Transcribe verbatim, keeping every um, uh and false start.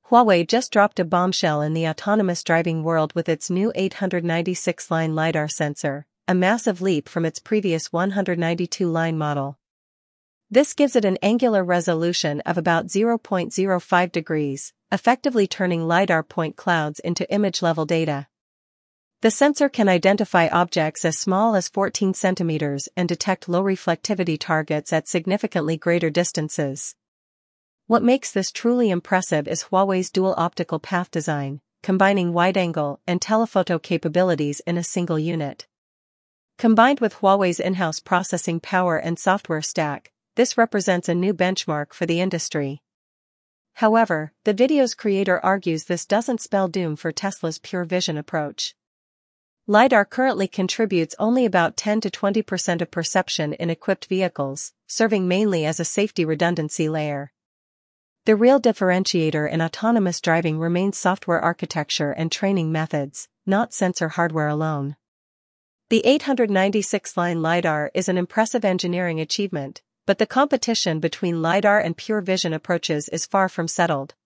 Huawei just dropped a bombshell in the autonomous driving world with its new eight hundred ninety-six line LiDAR sensor, a massive leap from its previous one hundred ninety-two line model. This gives it an angular resolution of about zero point zero five degrees, effectively turning LiDAR point clouds into image-level data. The sensor can identify objects as small as fourteen centimeters and detect low reflectivity targets at significantly greater distances. What makes this truly impressive is Huawei's dual optical path design, combining wide-angle and telephoto capabilities in a single unit. Combined with Huawei's in-house processing power and software stack, this represents a new benchmark for the industry. However, the video's creator argues this doesn't spell doom for Tesla's pure vision approach. LiDAR currently contributes only about ten to twenty percent of perception in equipped vehicles, serving mainly as a safety redundancy layer. The real differentiator in autonomous driving remains software architecture and training methods, not sensor hardware alone. The eight hundred ninety-six line LiDAR is an impressive engineering achievement, but the competition between LiDAR and pure vision approaches is far from settled.